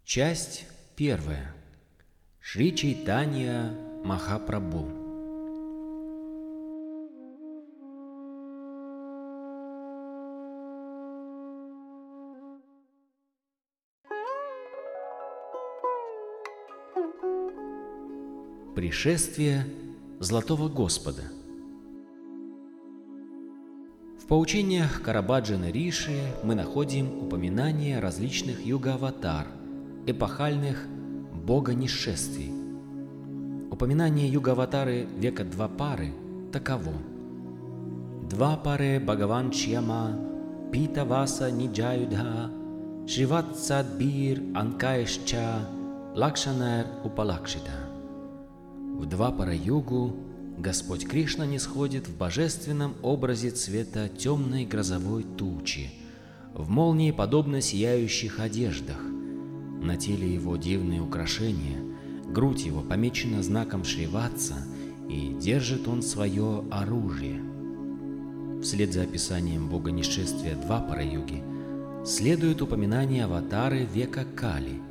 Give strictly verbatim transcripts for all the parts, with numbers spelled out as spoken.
Часть первая. Шри Чайтанья Махапрабху. Пришествие Золотого Господа. В поучениях Карабаджана Риши мы находим упоминания различных юга-аватар, эпохальных бога-несшествий. Упоминание юга-аватары века Двапары таково: Двапаре Бхагаван Чьяма Пита Васа Ниджаюдха Шриватсадбир Анкаешча Лакшанер Упалакшита. В Двапара-югу Господь Кришна нисходит в божественном образе цвета темной грозовой тучи, в молнии подобно сияющих одеждах. На теле его дивные украшения, грудь его помечена знаком Шриватса, и держит он свое оружие. Вслед за описанием бога несшествия Двапара-юги следует упоминание аватары века Кали.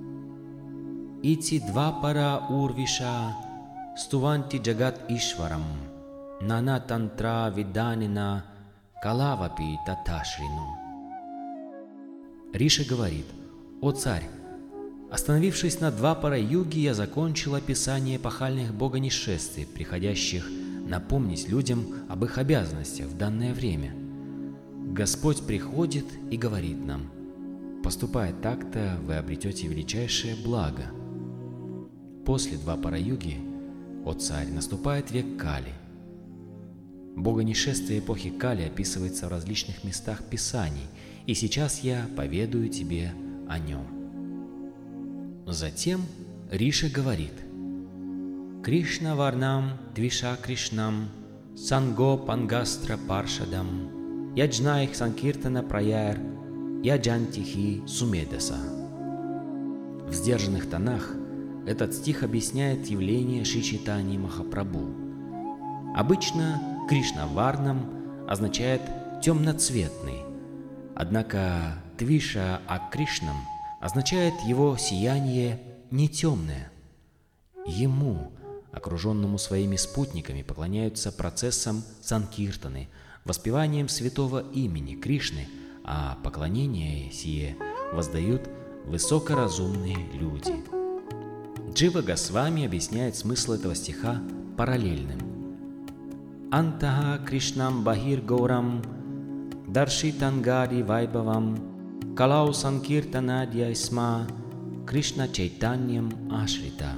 Ити Двапара Урвиша Стуванти Джагат Ишварам Нана Тантра Виданина Калавапи Таташрину. Риша говорит: «О царь, остановившись на Двапара-юге, я закончил описание эпохальных бога-несшествий, приходящих напомнить людям об их обязанностях в данное время. Господь приходит и говорит нам: поступая так-то, вы обретете величайшее благо». После Двапара-юги, о царь, наступает век Кали. Богонесшествие эпохи Кали описывается в различных местах Писаний, и сейчас я поведаю тебе о нем. Затем Риша говорит: Кришна Варнам Двиша Кришнам Санго Пангастра Паршадам Яджнаих Санкиртана Праяр Яджантихи Сумедаса. В сдержанных тонах этот стих объясняет явление Шри Чайтаньи Махапрабху. Обычно Кришна Варнам означает темноцветный, однако Твиша Акришнам означает его сияние не темное. Ему, окруженному своими спутниками, поклоняются процессом санкиртаны, воспеванием святого имени Кришны, а поклонение сие воздают высокоразумные люди. Джива Госвами объясняет смысл этого стиха параллельным. Антаха Кришнам Бахир Гаурам Даршитангари Вайбавам Калау Санкиртанадья Исма Кришна Чайтаньям Ашрита.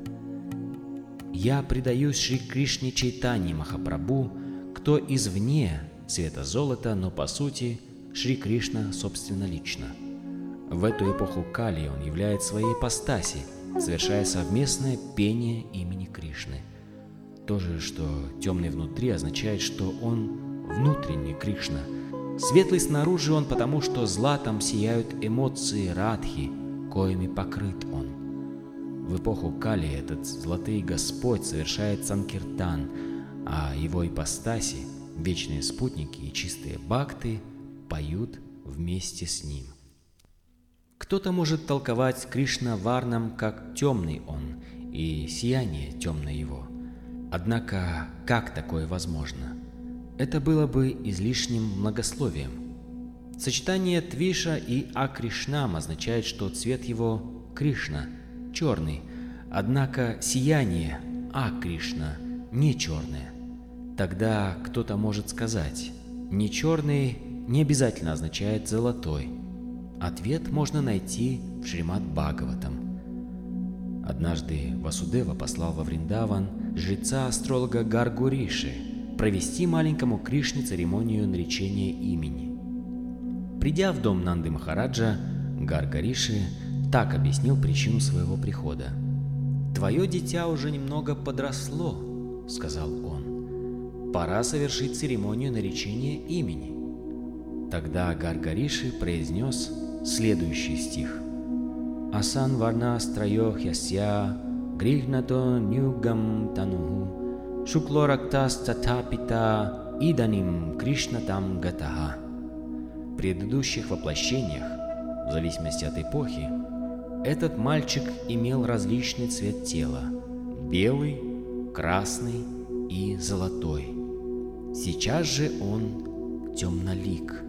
Я предаюсь Шри Кришне Чайтаньи Махапрабху, кто извне цвета золота, но по сути Шри Кришна собственнолично. В эту эпоху Кали он являет своей ипостаси, совершая совместное пение имени Кришны. То же, что темный внутри, означает, что он внутренний Кришна. Светлый снаружи он потому, что златом сияют эмоции радхи, коими покрыт он. В эпоху Кали этот золотый Господь совершает санкиртан, а его ипостаси, вечные спутники и чистые бхакты поют вместе с ним. Кто-то может толковать Кришна Варнам как темный он и сияние темное его. Однако, как такое возможно? Это было бы излишним многословием. Сочетание Твиша и Акришнам означает, что цвет его Кришна черный, однако сияние Акришна не черное. Тогда кто-то может сказать: не черный не обязательно означает золотой. Ответ можно найти в Шримад-Бхагаватам. Однажды Васудева послал во Вриндаван жреца-астролога Гаргу Риши провести маленькому Кришне церемонию наречения имени. Придя в дом Нанды Махараджа, Гарга Риши так объяснил причину своего прихода. «Твое дитя уже немного подросло», — сказал он. «Пора совершить церемонию наречения имени». Тогда Гарга Риши произнес следующий стих: «Асан варна страйо хясья грихнато нюгам тануху шуклорактас татапита иданим кришнатам гатаха». В предыдущих воплощениях, в зависимости от эпохи, Этот мальчик имел различный цвет тела – белый, красный и золотой. Сейчас же он темнолик.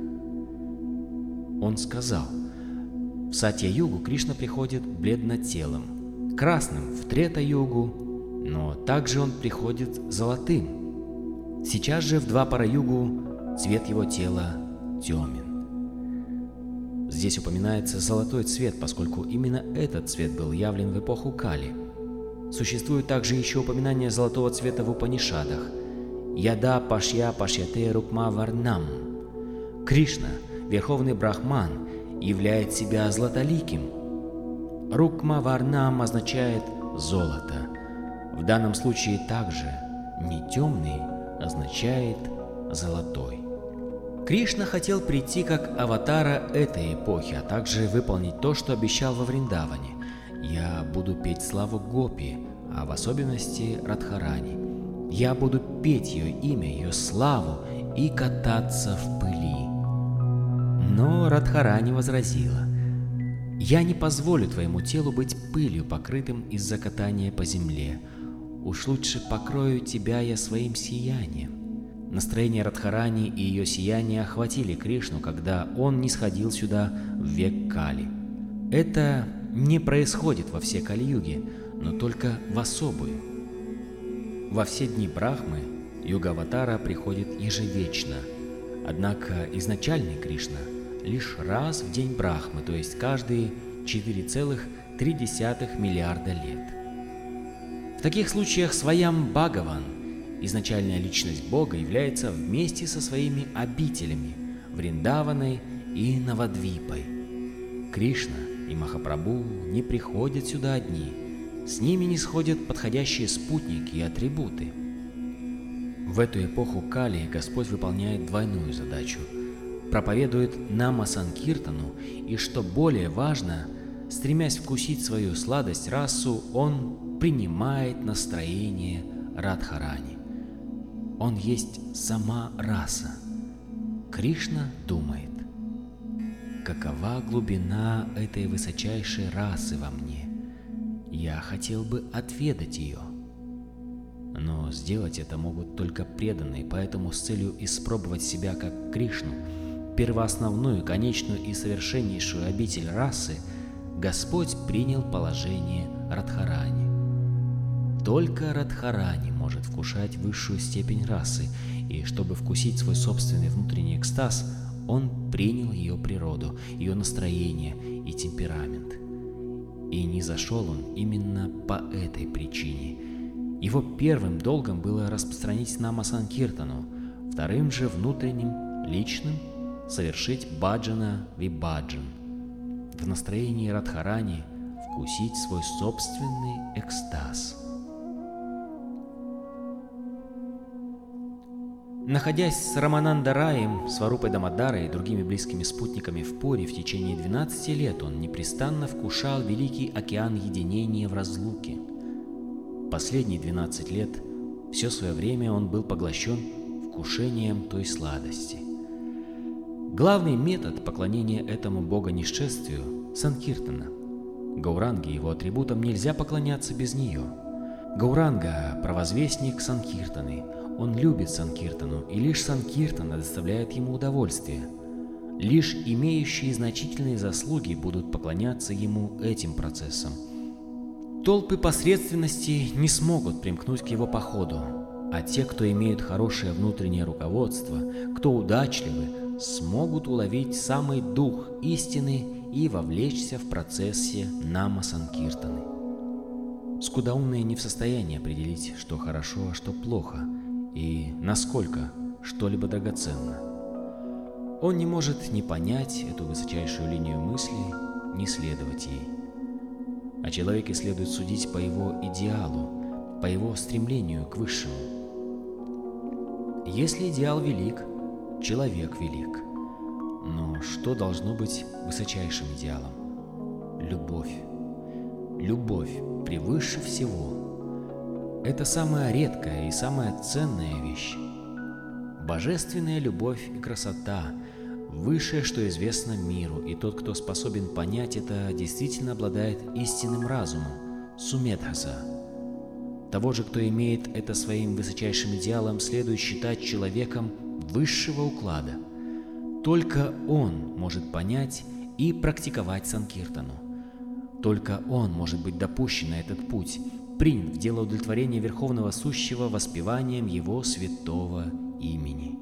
Он сказал: в Сатья-югу Кришна приходит бледнотелым, красным в Трета-югу, но также он приходит золотым. Сейчас же в Двапара-югу цвет его тела темен. Здесь упоминается золотой цвет, поскольку именно этот цвет был явлен в эпоху Кали. Существует также еще упоминание золотого цвета в Упанишадах. Яда пашья пашьяте рукма варнам. Кришна, Верховный Брахман, являет себя златоликим. Рукма варнам означает золото. В данном случае также не темный означает золотой. Кришна хотел прийти как аватара этой эпохи, а также выполнить то, что обещал во Вриндаване. «Я буду петь славу Гопи, а в особенности Радхарани. Я буду петь ее имя, ее славу и кататься в пыли». Но Радхарани возразила: «Я не позволю твоему телу быть пылью, покрытым из-за катания по земле. Уж лучше покрою тебя я своим сиянием». Настроение Радхарани и ее сияние охватили Кришну, когда он нисходил сюда в век Кали. Это не происходит во все Кали-юги, но только в особую. Во все дни Брахмы юга Аватара приходит ежевечно, однако изначальный Кришна лишь раз в день Брахмы, то есть каждые четыре целых три десятых миллиарда лет. В таких случаях Сваям Бхагаван, изначальная личность Бога, является вместе со своими обителями Вриндаваной и Навадвипой. Кришна и Махапрабху не приходят сюда одни, с ними не сходят подходящие спутники и атрибуты. В эту эпоху Кали Господь выполняет двойную задачу – проповедует Нама Санкиртану, и, что более важно, стремясь вкусить свою сладость расу, он принимает настроение Радхарани. Он есть сама раса. Кришна думает: какова глубина этой высочайшей расы во мне? Я хотел бы отведать ее. Но сделать это могут только преданные, поэтому с целью испробовать себя как Кришну, первоосновную, конечную и совершеннейшую обитель расы, Господь принял положение Радхарани. Только Радхарани может вкушать высшую степень расы, и чтобы вкусить свой собственный внутренний экстаз, он принял ее природу, ее настроение и темперамент. И низошел он именно по этой причине. Его первым долгом было распространить Нама Санкиртану, вторым же внутренним, личным, совершить баджана вибаджан. В настроении Радхарани вкусить свой собственный экстаз. Находясь с Раманандараем, Сварупой Дамодарой и другими близкими спутниками в Пури в течение двенадцати лет, он непрестанно вкушал великий океан единения в разлуке. Последние двенадцать лет, все свое время он был поглощен вкушением той сладости. Главный метод поклонения этому бога-несчастью – Санкиртана. Гауранге и его атрибутам нельзя поклоняться без нее. Гауранга – провозвестник Санкиртаны. Он любит Санкиртану, и лишь Санкиртана доставляет ему удовольствие. Лишь имеющие значительные заслуги будут поклоняться ему этим процессом. Толпы посредственности не смогут примкнуть к его походу, а те, кто имеют хорошее внутреннее руководство, кто удачливы, смогут уловить самый дух истины и вовлечься в процессе Нама Санкиртаны. Скудоумные не в состоянии определить, что хорошо, а что плохо, и насколько что-либо драгоценно. Он не может ни понять эту высочайшую линию мысли, ни следовать ей. О человеке следует судить по его идеалу, по его стремлению к высшему. Если идеал велик, человек велик. Но что должно быть высочайшим идеалом? Любовь. Любовь превыше всего. Это самая редкая и самая ценная вещь. Божественная любовь и красота, высшее, что известно миру, и тот, кто способен понять это, действительно обладает истинным разумом, сумедхаса. Того же, кто имеет это своим высочайшим идеалом, следует считать человеком высшего уклада. Только он может понять и практиковать санкиртану. Только он может быть допущен на этот путь, принят в дело удовлетворения Верховного Сущего воспеванием Его святого имени.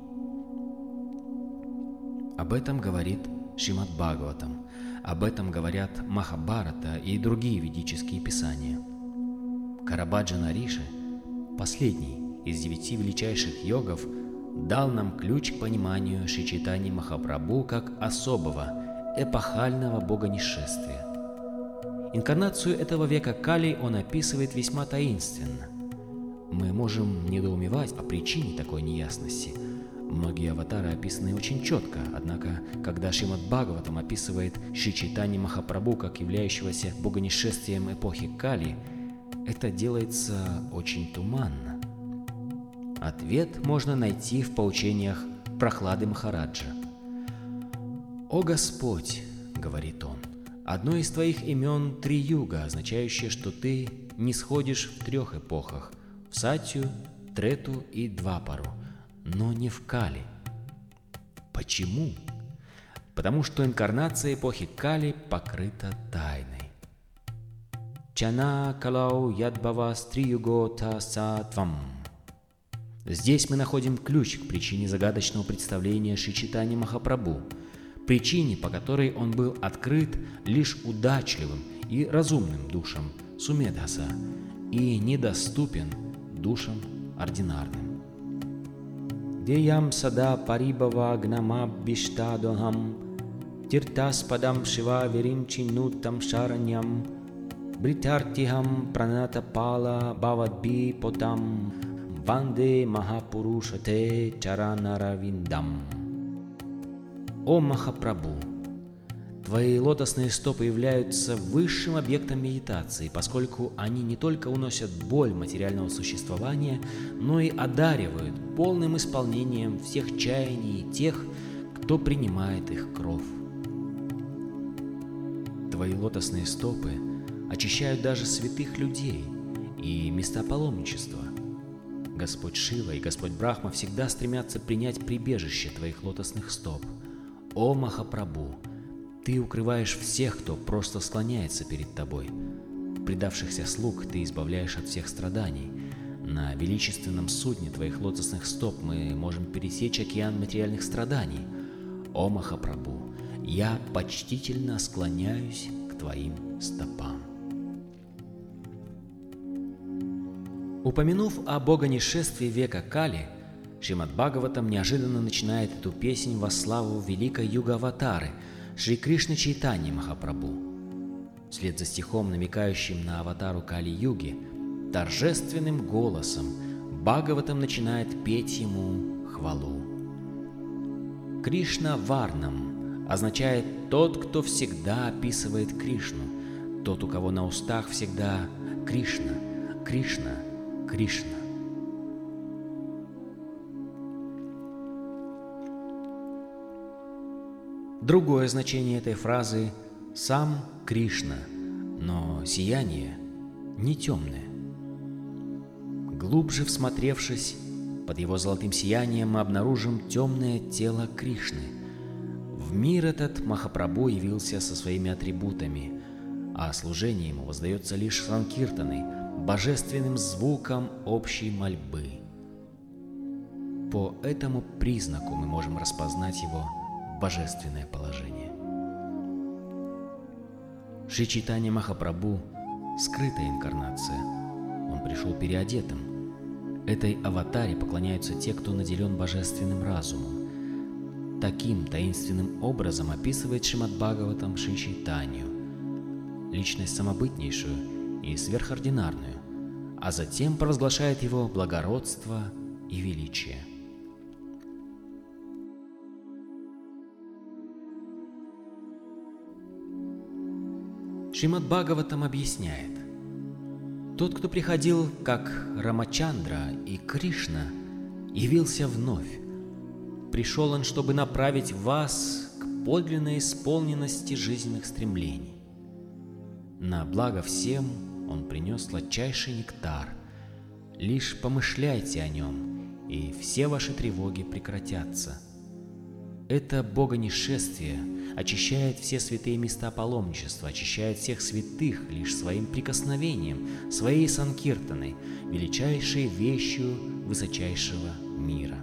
Об этом говорит Шримад Бхагаватам, об этом говорят Махабхарата и другие ведические писания. Карабаджана Риши, последний из девяти величайших йогов, дал нам ключ к пониманию Шри Чайтаньи Махапрабху как особого, эпохального бога несшествия. Инкарнацию этого века Кали он описывает весьма таинственно. Мы можем недоумевать о причине такой неясности. Многие аватары описаны очень четко, однако, когда Шримад Бхагаватам описывает Шри Чайтаньи Махапрабху как являющегося богонесшествием эпохи Кали, это делается очень туманно. Ответ можно найти в поучениях Прохлады Махараджа. «О Господь, — говорит он, — одно из твоих имен — Три-юга, означающее, что ты не сходишь в трех эпохах — в Сатью, Трету и Двапару, но не в Кали. Почему? Потому что инкарнация эпохи Кали покрыта тайной. Чана калау ядбавас три-юго та сатвам. Здесь мы находим ключ к причине загадочного представления Шри Чайтаньи Махапрабху, причине, по которой он был открыт лишь удачливым и разумным душам сумедхаса и недоступен душам ординарным. Деям сада парибава гнамаббиштадохам тиртаспадам шива веринчинутам шараньям бритартихам пранатапала бавадби потам ванде махапурушате чаранаравиндам. О Махапрабху! Твои лотосные стопы являются высшим объектом медитации, поскольку они не только уносят боль материального существования, но и одаривают полным исполнением всех чаяний тех, кто принимает их кров. Твои лотосные стопы очищают даже святых людей и места паломничества. Господь Шива и Господь Брахма всегда стремятся принять прибежище твоих лотосных стоп. О Махапрабху! Ты укрываешь всех, кто просто склоняется перед тобой. Предавшихся слуг ты избавляешь от всех страданий. На величественном судне твоих лотосных стоп мы можем пересечь океан материальных страданий. О Махапрабху, я почтительно склоняюсь к твоим стопам. Упомянув о богонесшествии века Кали, Шримад Бхагаватам неожиданно начинает эту песнь во славу великой юга-аватары Шри Кришны Чайтаньи Махапрабху. Вслед за стихом, намекающим на аватару Кали-юги, торжественным голосом Бхагаватам начинает петь ему хвалу. Кришна Варнам означает «тот, кто всегда описывает Кришну», тот, у кого на устах всегда Кришна, Кришна, Кришна. Другое значение этой фразы – сам Кришна, но сияние не темное. Глубже всмотревшись, под его золотым сиянием мы обнаружим темное тело Кришны. В мир этот Махапрабху явился со своими атрибутами, а служение ему воздается лишь санкиртаной, божественным звуком общей мольбы. По этому признаку мы можем распознать его божественное положение. Шри Чайтанья Махапрабху — скрытая инкарнация. Он пришел переодетым. Этой аватаре поклоняются те, кто наделен божественным разумом. Таким таинственным образом описывает Шримад Бхагаватам Шри Чайтанью, личность самобытнейшую и сверхординарную, а затем провозглашает его благородство и величие. Шримад Бхагаватам объясняет: тот, кто приходил как Рамачандра и Кришна, явился вновь. Пришел он, чтобы направить вас к подлинной исполненности жизненных стремлений. На благо всем он принес сладчайший нектар. Лишь помышляйте о нем, и все ваши тревоги прекратятся. Это богонешествие очищает все святые места паломничества, очищает всех святых лишь своим прикосновением, своей санкиртаной, величайшей вещью высочайшего мира.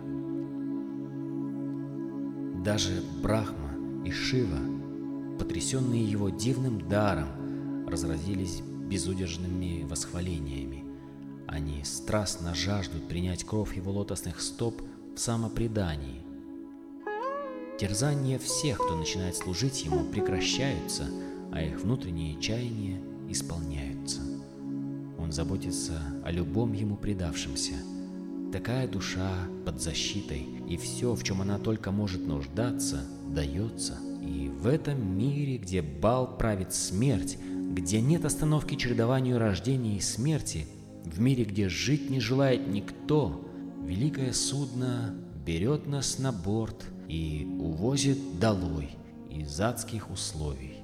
Даже Брахма и Шива, потрясенные его дивным даром, разразились безудержными восхвалениями. Они страстно жаждут принять кровь его лотосных стоп в самопредании. Терзания всех, кто начинает служить ему, прекращаются, а их внутренние чаяния исполняются. Он заботится о любом ему предавшемся. Такая душа под защитой, и все, в чем она только может нуждаться, дается. И в этом мире, где бал правит смерть, где нет остановки чередованию рождения и смерти, в мире, где жить не желает никто, великое судно берет нас на борт и увозит долой из адских условий.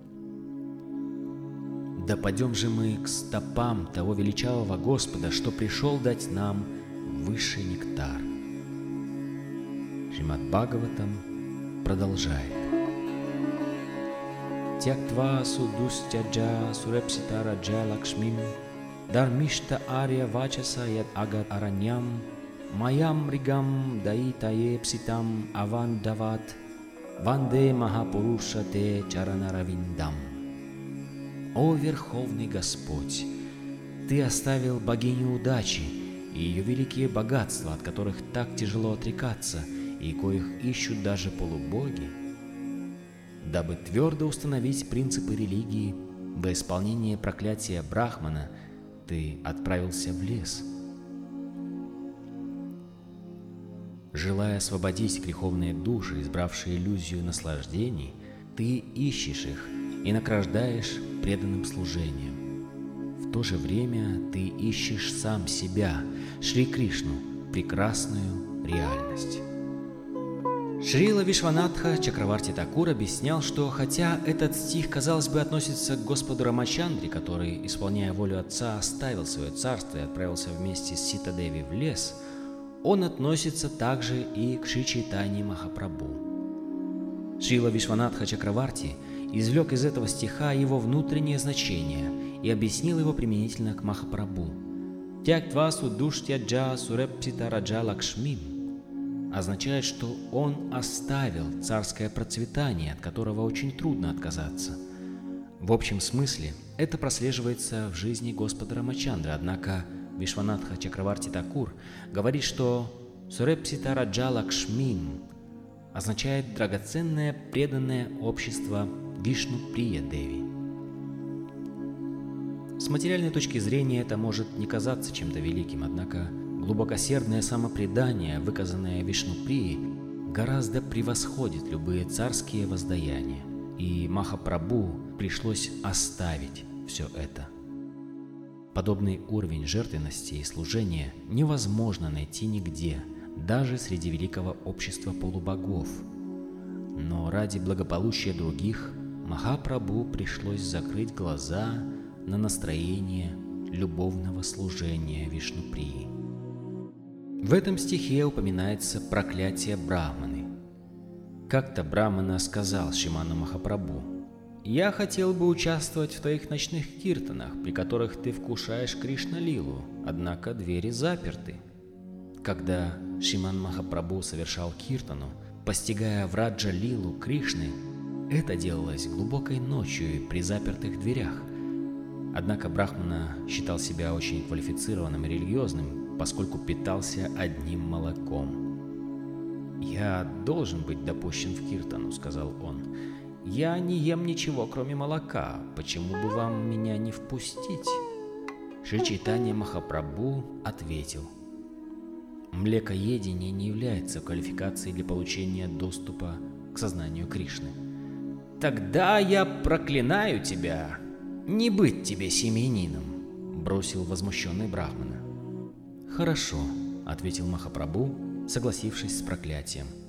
Да падем же мы к стопам того величавого Господа, что пришел дать нам высший нектар. Шримад Бхагаватам продолжает. Тяктва судустяджа сурепсита раджа лакшмим дармишта ария вачаса яд агат араньям Маям ригам даитае пситам аван дават ванде махапуруша те чаранаравиндам. О Верховный Господь, Ты оставил богиню удачи и ее великие богатства, от которых так тяжело отрекаться и коих ищут даже полубоги, дабы твердо установить принципы религии до исполнения проклятия Брахмана, Ты отправился в лес. Желая освободить греховные души, избравшие иллюзию наслаждений, Ты ищешь их и награждаешь преданным служением. В то же время Ты ищешь сам себя, Шри Кришну, прекрасную реальность. Шрила Вишванатха Чакраварти Такур объяснял, что хотя этот стих, казалось бы, относится к Господу Рамачандре, который, исполняя волю Отца, оставил свое царство и отправился вместе с Сита-Деви в лес, он относится также и к Шри Чайтанье Махапрабху. Шрила Вишванатха Чакраварти извлек из этого стиха его внутреннее значение и объяснил его применительно к Махапрабху. «Тяктва судуштяджа сурепсита раджа лакшмим» означает, что он оставил царское процветание, от которого очень трудно отказаться. В общем смысле это прослеживается в жизни Господа Рамачандры, однако Вишванатха Чакраварти Такур говорит, что «Сурепсита раджа лакшмим» означает драгоценное преданное общество Вишну-прия Деви. С материальной точки зрения это может не казаться чем-то великим, однако глубокосердное самопредание, выказанное Вишну-прией, гораздо превосходит любые царские воздаяния, и Махапрабху пришлось оставить все это. Подобный уровень жертвенности и служения невозможно найти нигде, даже среди великого общества полубогов. Но ради благополучия других Махапрабху пришлось закрыть глаза на настроение любовного служения Вишну-прии. В этом стихе упоминается проклятие Брахманы. Как-то Брахмана сказал Шриману Махапрабху: «Я хотел бы участвовать в твоих ночных киртанах, при которых ты вкушаешь Кришна-лилу, однако двери заперты». Когда Шриман Махапрабху совершал киртану, постигая Враджа-лилу Кришны, это делалось глубокой ночью и при запертых дверях. Однако Брахмана считал себя очень квалифицированным и религиозным, поскольку питался одним молоком. «Я должен быть допущен в киртану», — сказал он. «Я не ем ничего, кроме молока. Почему бы вам меня не впустить?» Шри Чайтанья Махапрабху ответил: «Млекоедение не является квалификацией для получения доступа к сознанию Кришны». «Тогда я проклинаю тебя! Не быть тебе семьянином!» — бросил возмущенный Брахмана. «Хорошо», — ответил Махапрабху, согласившись с проклятием.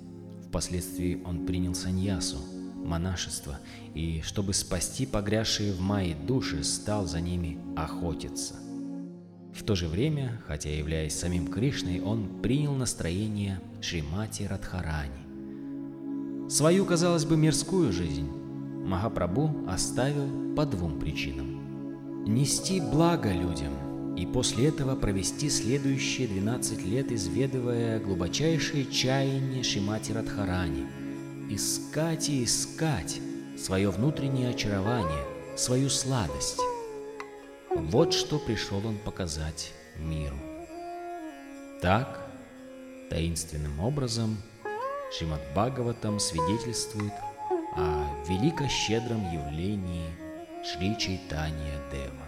Впоследствии он принял саньясу, монашество, и, чтобы спасти погрязшие в майе души, стал за ними охотиться. В то же время, хотя являясь самим Кришной, он принял настроение Шримати Радхарани. Свою, казалось бы, мирскую жизнь Махапрабху оставил по двум причинам: нести благо людям и после этого провести следующие двенадцать лет, изведывая глубочайшие чаяния Шримати Радхарани, искать и искать свое внутреннее очарование, свою сладость. Вот что пришел он показать миру. Так, таинственным образом, Шримад-Бхагаватам свидетельствует о велико-щедром явлении Шри Чайтанья Дева.